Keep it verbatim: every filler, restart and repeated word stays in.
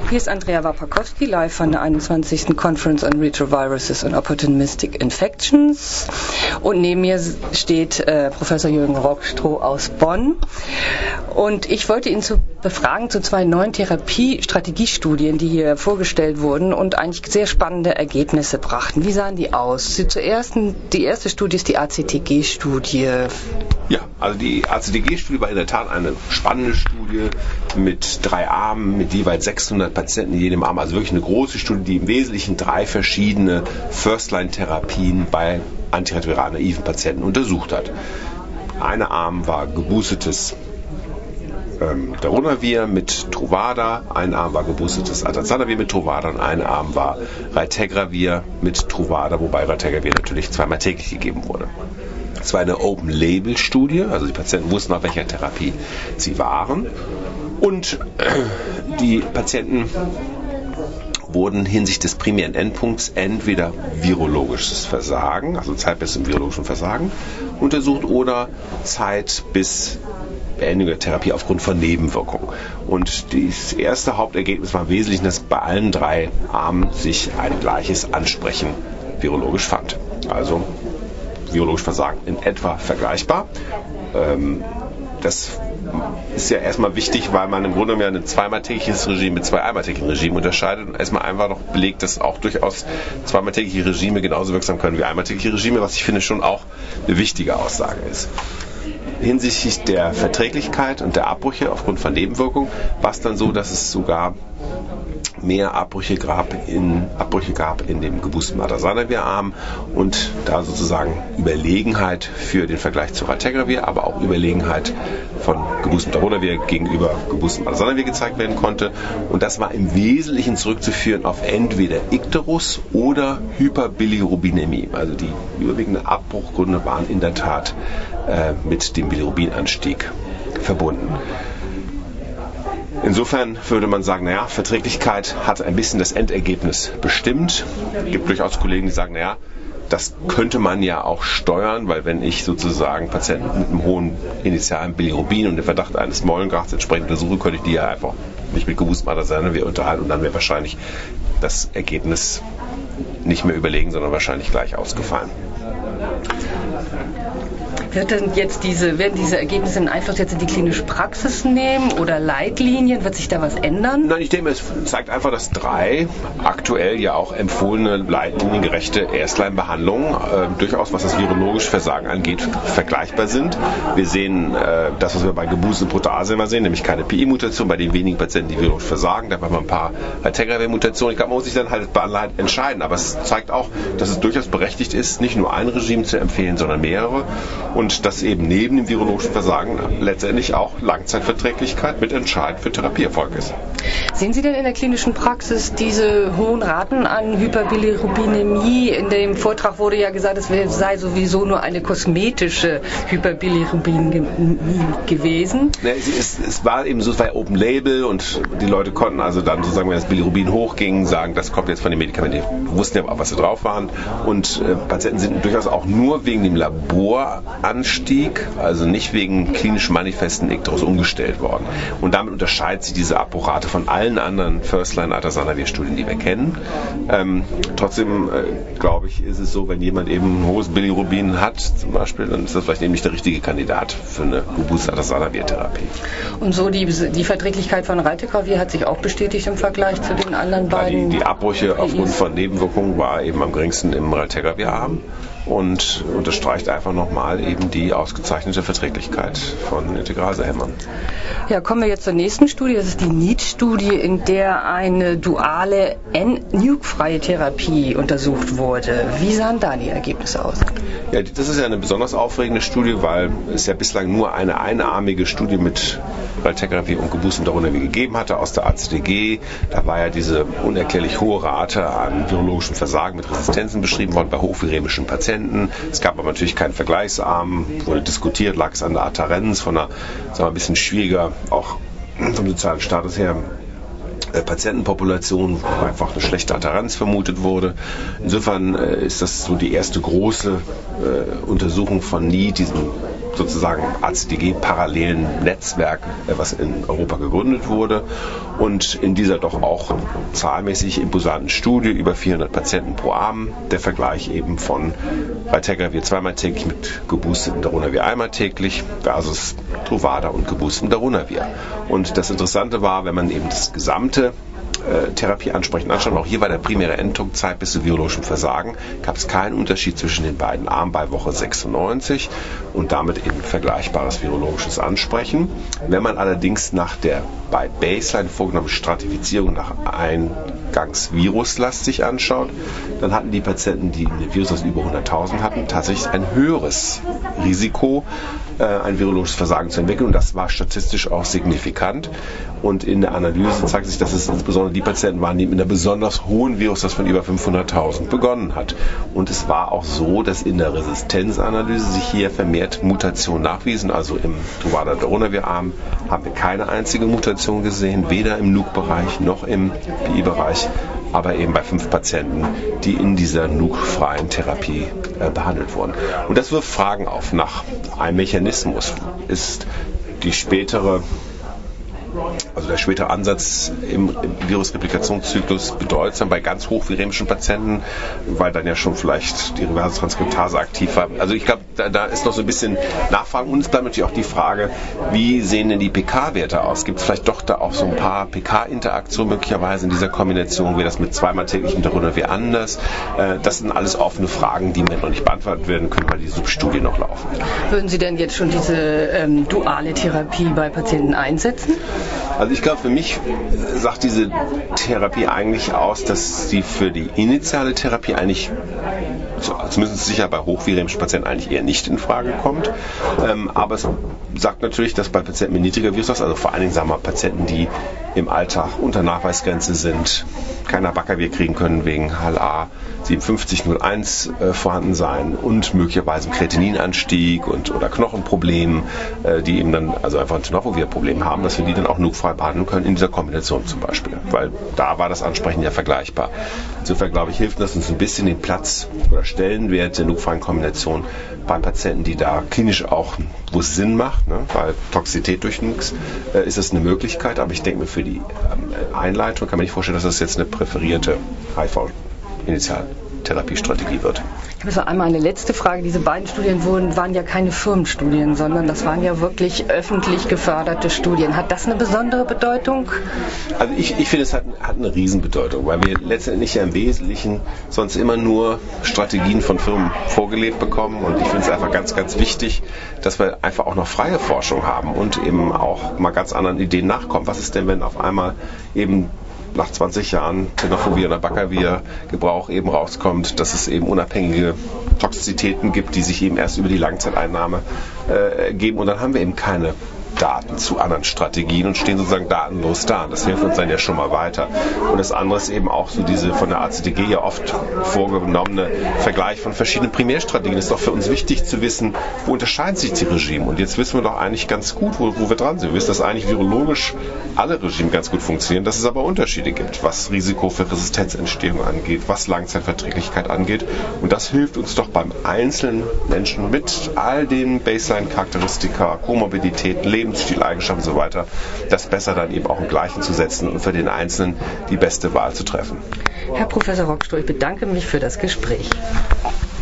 Hier ist Andrea Wapakowski, live von der einundzwanzigsten Conference on Retroviruses and Opportunistic Infections. Und neben mir steht äh, Professor Jürgen Rockstroh aus Bonn. Und ich wollte ihn zu befragen zu zwei neuen Therapiestrategiestudien, die hier vorgestellt wurden und eigentlich sehr spannende Ergebnisse brachten. Wie sahen die aus? Die, zuerst, die erste Studie ist die A C T G-Studie. Ja, also die A C T G-Studie war in der Tat eine spannende Studie mit drei Armen, mit jeweils sechshundert Patienten in jedem Arm. Also wirklich eine große Studie, die im Wesentlichen drei verschiedene First-Line-Therapien bei antiretroviral naiven Patienten untersucht hat. Einer Arm war geboostetes ähm, Darunavir mit Truvada, ein Arm war geboostetes Atazanavir mit Truvada und ein Arm war Raltegravir mit Truvada, wobei Raltegravir natürlich zweimal täglich gegeben wurde. Es war eine Open-Label-Studie, also die Patienten wussten, auf welcher Therapie sie waren. Und die Patienten wurden hinsichtlich des primären Endpunkts entweder virologisches Versagen, also Zeit bis zum virologischen Versagen, untersucht oder Zeit bis Beendigung der Therapie aufgrund von Nebenwirkungen. Und das erste Hauptergebnis war im Wesentlichen, dass bei allen drei Armen sich ein gleiches Ansprechen virologisch fand. Also virologisch Versagen in etwa vergleichbar. Ähm, das ist ja erstmal wichtig, weil man im Grunde genommen ein zweimaltägliches Regime mit zwei einmaltägigen Regimen unterscheidet und erstmal einfach noch belegt, dass auch durchaus zweimaltägliche Regime genauso wirksam können wie einmaltägliche Regime, was ich finde schon auch eine wichtige Aussage ist. Hinsichtlich der Verträglichkeit und der Abbrüche aufgrund von Nebenwirkungen war es dann so, dass es sogar mehr Abbrüche gab in, Abbrüche gab in dem geboosteten Atazanavir-Arm und da sozusagen Überlegenheit für den Vergleich zu Raltegravir, aber auch Überlegenheit von geboostetem Darunavir gegenüber geboostetem Atazanavir gezeigt werden konnte. Und das war im Wesentlichen zurückzuführen auf entweder Ikterus oder Hyperbilirubinämie. Also die überwiegenden Abbruchgründe waren in der Tat äh, mit dem Bilirubinanstieg verbunden. Insofern würde man sagen, naja, Verträglichkeit hat ein bisschen das Endergebnis bestimmt. Es gibt durchaus Kollegen, die sagen, naja, das könnte man ja auch steuern, weil wenn ich sozusagen Patienten mit einem hohen initialen Bilirubin und dem Verdacht eines Mollengrads entsprechend untersuche, könnte ich die ja einfach nicht mit geboostetem Atazanavir unterhalten und dann wäre wahrscheinlich das Ergebnis nicht mehr überlegen, sondern wahrscheinlich gleich ausgefallen. Wird denn jetzt diese, werden diese Ergebnisse einen Einfluss jetzt in die klinische Praxis nehmen oder Leitlinien? Wird sich da was ändern? Nein, ich denke, es zeigt einfach, dass drei aktuell ja auch empfohlene leitliniengerechte Erstline-Behandlungen äh, durchaus, was das virologische Versagen angeht, vergleichbar sind. Wir sehen äh, das, was wir bei geboosteten Protease immer sehen, nämlich keine P I-Mutation bei den wenigen Patienten, die virologisch versagen. Da haben wir ein paar Raltegravir-Mutationen. Ich glaube, man muss sich dann halt bei Anleitung entscheiden. Aber es zeigt auch, dass es durchaus berechtigt ist, nicht nur ein Regime zu empfehlen, sondern mehrere. Und dass eben neben dem virologischen Versagen letztendlich auch Langzeitverträglichkeit mit entscheidend für Therapieerfolg ist. Sehen Sie denn in der klinischen Praxis diese hohen Raten an Hyperbilirubinämie? In dem Vortrag wurde ja gesagt, es sei sowieso nur eine kosmetische Hyperbilirubinämie gewesen. Ja, es, es, es war eben so, es war Open Label und die Leute konnten also dann sozusagen, wenn das Bilirubin hochging, sagen, das kommt jetzt von den Medikamenten. Die wussten ja auch, was sie drauf waren. Und äh, Patienten sind durchaus auch nur wegen dem Laboranstieg, also nicht wegen klinisch manifesten Ikterus umgestellt worden. Und damit unterscheidet sich diese Abbruchrate von allen anderen First-Line-Atazanavir-Studien, die wir kennen. Ähm, trotzdem äh, glaube ich, ist es so, wenn jemand eben ein hohes Bilirubin hat, zum Beispiel, dann ist das vielleicht eben nicht der richtige Kandidat für eine geboostete Atazanavir-Therapie. Und so die, die Verträglichkeit von Raltegravir hat sich auch bestätigt im Vergleich zu den anderen beiden? Ja, die, die Abbrüche aufgrund von Nebenwirkungen war eben am geringsten im Raltegravir-Arm und unterstreicht einfach nochmal eben die ausgezeichnete Verträglichkeit von Integrasehämmern. Ja, kommen wir jetzt zur nächsten Studie. Das ist die NEAT-Studie, in der eine duale N-Nuke-freie Therapie untersucht wurde. Wie sahen da die Ergebnisse aus? Ja, das ist ja eine besonders aufregende Studie, weil es ja bislang nur eine einarmige Studie mit Raltegravir und geboostetem Darunavir gegeben hatte aus der A C T G. Da war ja diese unerklärlich hohe Rate an virologischem Versagen mit Resistenzen beschrieben worden bei hochviremischen Patienten. Es gab aber natürlich keinen Vergleichsarm, wurde diskutiert, lag es an der Adhärenz von einer, sagen wir mal, ein bisschen schwieriger, auch vom sozialen Status her, äh, Patientenpopulation, wo einfach eine schlechte Adhärenz vermutet wurde. Insofern äh, ist das so die erste große äh, Untersuchung von NEAT, diesem sozusagen A C D G-parallelen Netzwerk, was in Europa gegründet wurde. Und in dieser doch auch zahlmäßig imposanten Studie, über vierhundert Patienten pro Arm, der Vergleich eben von Valtegravir zweimal täglich mit geboosteten Darunavir einmal täglich versus Truvada und geboosteten Darunavir. Und das Interessante war, wenn man eben das gesamte äh, Therapie ansprechen anschauen, auch hier war der primäre Endpunkt Zeit bis zu virologischem Versagen, gab es keinen Unterschied zwischen den beiden Armen bei Woche sechsundneunzig und damit eben vergleichbares virologisches Ansprechen. Wenn man allerdings nach der bei Baseline vorgenommenen Stratifizierung nach Eingangsvirus sich anschaut, dann hatten die Patienten, die eine Viruslast über hunderttausend hatten, tatsächlich ein höheres Risiko, äh, ein virologisches Versagen zu entwickeln, und das war statistisch auch signifikant. Und in der Analyse zeigt sich, dass es insbesondere die Patienten waren, die mit einer besonders hohen Viruslast von über fünfhunderttausend begonnen hat. Und es war auch so, dass in der Resistenzanalyse sich hier vermehrt Mutationen nachwiesen. Also im Truvada-Darunavir-Arm haben wir keine einzige Mutation gesehen, weder im Nuc-Bereich noch im P I-Bereich, aber eben bei fünf Patienten, die in dieser Nuc-freien Therapie äh, behandelt wurden. Und das wirft Fragen auf nach einem Mechanismus. Ist die spätere Also der spätere Ansatz im, im Virusreplikationszyklus bedeutsam bei ganz hochviremischen Patienten, weil dann ja schon vielleicht die reverse Transkriptase aktiv war. Also ich glaube, da, da ist noch so ein bisschen Nachfragen. Und es bleibt natürlich auch die Frage, wie sehen denn die P K-Werte aus? Gibt es vielleicht doch da auch so ein paar P K-Interaktionen möglicherweise in dieser Kombination, wie das mit zweimal täglichen Darunavir anders? Äh, das sind alles offene Fragen, die mir noch nicht beantwortet werden können, weil die Substudien noch laufen. Würden Sie denn jetzt schon diese ähm, duale Therapie bei Patienten einsetzen? Also ich glaube, für mich sagt diese Therapie eigentlich aus, dass sie für die initiale Therapie eigentlich, zumindest sicher bei hochviremischen Patienten, eigentlich eher nicht in Frage kommt. Ähm, aber es sagt natürlich, dass bei Patienten mit niedriger Viruslast, also vor allen Dingen sagen wir Patienten, die im Alltag unter Nachweisgrenze sind, kein Abacavir kriegen können wegen H L A siebenundfünfzig null eins äh, vorhanden sein und möglicherweise einen Kreatininanstieg und oder Knochenproblemen, äh, die eben dann also einfach ein Tenofovir-Problem haben, dass wir die dann auch nuc-frei behandeln können in dieser Kombination zum Beispiel, weil da war das Ansprechen ja vergleichbar. Insofern glaube ich, hilft das uns ein bisschen den Platz oder Stellenwert der nuc-freien Kombination bei Patienten, die da klinisch auch, wo es Sinn macht, ne, weil Toxizität durch Nucs äh, ist es eine Möglichkeit, aber ich denke mir für die ähm, Einleitung kann man nicht vorstellen, dass das jetzt eine präferierte H I V-Initialtherapiestrategie wird. Ich habe so einmal eine letzte Frage. Diese beiden Studien wurden, waren ja keine Firmenstudien, sondern das waren ja wirklich öffentlich geförderte Studien. Hat das eine besondere Bedeutung? Also ich, ich finde, es hat, hat eine Riesenbedeutung, weil wir letztendlich ja im Wesentlichen sonst immer nur Strategien von Firmen vorgelebt bekommen, und ich finde es einfach ganz, ganz wichtig, dass wir einfach auch noch freie Forschung haben und eben auch mal ganz anderen Ideen nachkommen. Was ist denn, wenn auf einmal eben nach zwanzig Jahren Tenofovir oder Abacavir Gebrauch eben rauskommt, dass es eben unabhängige Toxizitäten gibt, die sich eben erst über die Langzeiteinnahme äh, geben, und dann haben wir eben keine Daten zu anderen Strategien und stehen sozusagen datenlos da. Das hilft uns dann ja schon mal weiter. Und das andere ist eben auch so diese von der A C D G ja oft vorgenommene Vergleich von verschiedenen Primärstrategien. Es ist doch für uns wichtig zu wissen, wo unterscheiden sich die Regime. Und jetzt wissen wir doch eigentlich ganz gut, wo, wo wir dran sind. Wir wissen, dass eigentlich virologisch alle Regime ganz gut funktionieren, dass es aber Unterschiede gibt, was Risiko für Resistenzentstehung angeht, was Langzeitverträglichkeit angeht. Und das hilft uns doch beim einzelnen Menschen mit all den Baseline-Charakteristika, Komorbiditäten, Lebensstileigenschaften und so weiter, das besser dann eben auch im Gleichen zu setzen und für den Einzelnen die beste Wahl zu treffen. Herr Professor Rockstroh, ich bedanke mich für das Gespräch.